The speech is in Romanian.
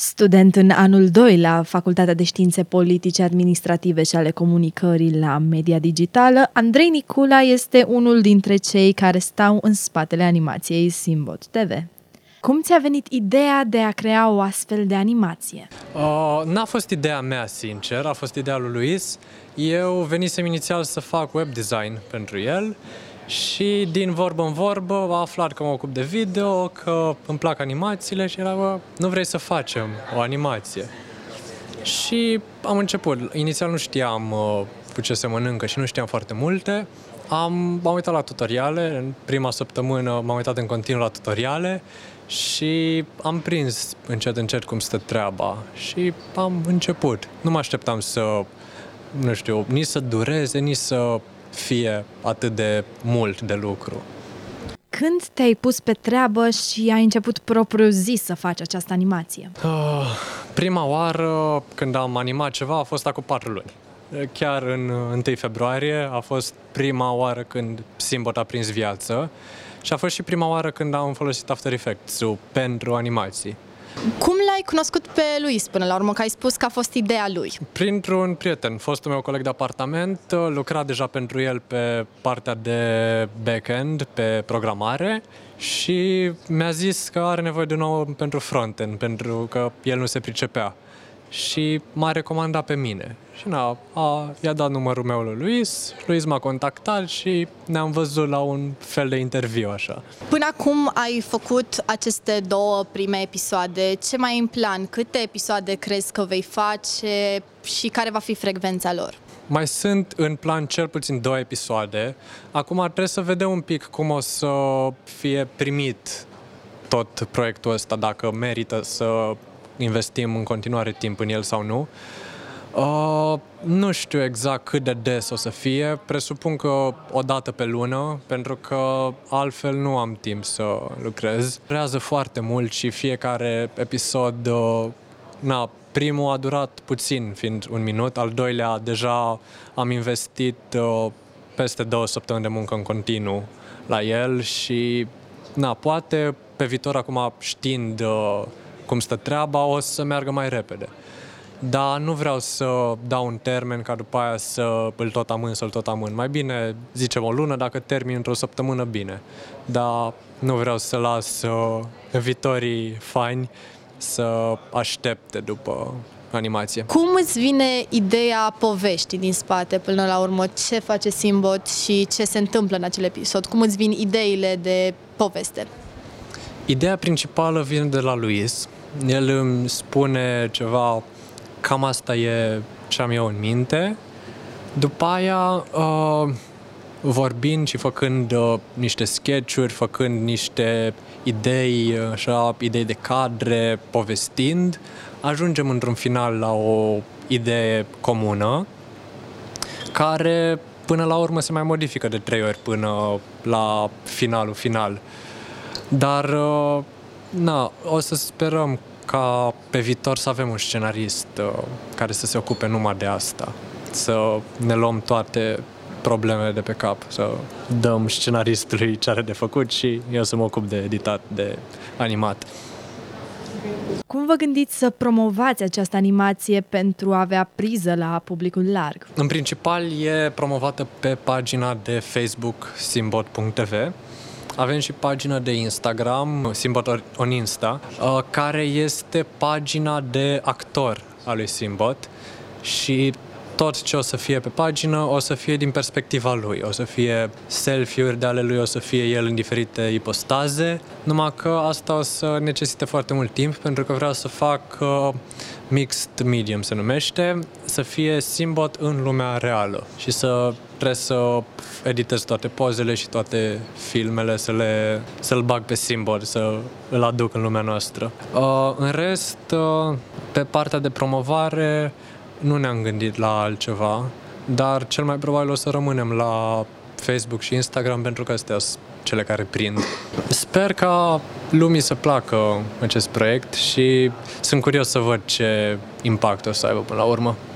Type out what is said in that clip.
Student în anul 2 la Facultatea de Științe Politice, Administrative și ale Comunicării la Media Digitală, Andrei Nicula este unul dintre cei care stau în spatele animației Simbot TV. Cum ți-a venit ideea de a crea o astfel de animație? N-a fost ideea mea, sincer, a fost ideea lui Luis. Eu venisem inițial să fac web design pentru el și din vorbă în vorbă a aflat că mă ocup de video, că îmi plac animațiile și era, nu vrei să facem o animație? Și am început. Inițial nu știam cu ce se mănâncă și nu știam foarte multe. M-am uitat la tutoriale, în prima săptămână m-am uitat în continuu la tutoriale și am prins încet cum stă treaba și am început. Nu mă așteptam să, nici să dureze, nici să fie atât de mult de lucru. Când te-ai pus pe treabă și ai început propriu-zis să faci această animație? Prima oară când am animat ceva a fost acum 4 luni. Chiar în 1 februarie a fost prima oară când Simbot a prins viață și a fost și prima oară când am folosit After Effects-ul pentru animații. Cum l-ai cunoscut pe Luis până la urmă, că ai spus că a fost ideea lui? Printr-un prieten, fostul meu coleg de apartament, lucra deja pentru el pe partea de back-end, pe programare și mi-a zis că are nevoie de un om pentru front-end, pentru că el nu se pricepea. Și m-a recomandat pe mine. Și i-a dat numărul meu lui Luis, Luis m-a contactat și ne-am văzut la un fel de interviu așa. Până acum ai făcut aceste 2 prime episoade. Ce mai ai în plan? Câte episoade crezi că vei face și care va fi frecvența lor? Mai sunt în plan cel puțin 2 episoade. Acum trebuie să vedem un pic cum o să fie primit tot proiectul ăsta, dacă merită să investim în continuare timp în el sau nu. Nu știu exact cât de des o să fie, presupun că o dată pe lună, pentru că altfel nu am timp să lucrez. Durează foarte mult și fiecare episod, primul a durat puțin, fiind 1 minut, al doilea deja am investit peste 2 săptămâni de muncă în continuu la el și poate pe viitor acum știind cum stă treaba, o să meargă mai repede. Dar nu vreau să dau un termen ca după aia să-l tot amân. Mai bine zicem o lună, dacă termin într-o săptămână, bine. Dar nu vreau să las viitorii fani să aștepte după animație. Cum îți vine ideea poveștii din spate până la urmă? Ce face Simbot și ce se întâmplă în acel episod? Cum îți vin ideile de poveste? Ideea principală vine de la Luis. El îmi spune ceva, cam asta e ce am eu în minte. După aia, vorbind și făcând niște sketch-uri, făcând niște idei, idei de cadre, povestind, ajungem într-un final la o idee comună, care până la urmă se mai modifică de 3 ori până la finalul final. Dar, o să sperăm ca pe viitor să avem un scenarist care să se ocupe numai de asta. Să ne luăm toate problemele de pe cap, să dăm scenaristului ce are de făcut și eu să mă ocup de editat, de animat. Cum vă gândiți să promovați această animație pentru a avea priză la publicul larg? În principal e promovată pe pagina de Facebook simbot.tv. Avem și pagina de Instagram, Simbot on Insta, care este pagina de actor a lui Simbot și tot ce o să fie pe pagină o să fie din perspectiva lui, o să fie selfie-uri de ale lui, o să fie el în diferite ipostaze, numai că asta o să necesite foarte mult timp pentru că vreau să fac mixed medium se numește, să fie Simbot în lumea reală și trebuie să editez toate pozele și toate filmele, să-l bag pe Simbot, să îl aduc în lumea noastră. În rest, pe partea de promovare nu ne-am gândit la altceva, dar cel mai probabil o să rămânem la Facebook și Instagram pentru că astea sunt cele care prind. Sper ca lumii să placă acest proiect și sunt curios să văd ce impact o să aibă până la urmă.